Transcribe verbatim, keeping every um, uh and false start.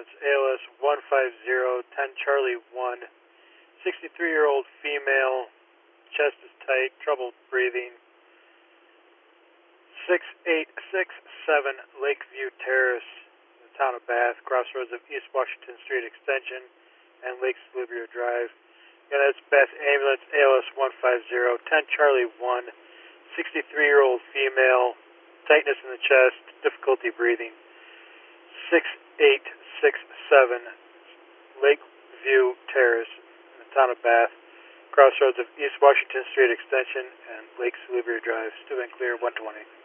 ambulance, A L S one five zero, ten Charlie one, sixty-three-year-old female, chest is tight, trouble breathing. six eight six seven Lakeview Terrace, in the town of Bath, crossroads of East Washington Street Extension and Lake Salubrio Drive. And that's Bath Ambulance, A L S one five zero, ten Charlie one, sixty-three-year-old female, tightness in the chest, difficulty breathing. six eight six seven Lakeview Terrace, in the town of Bath, crossroads of East Washington Street Extension and Lake Salubrio Drive. Still been clear, one twenty.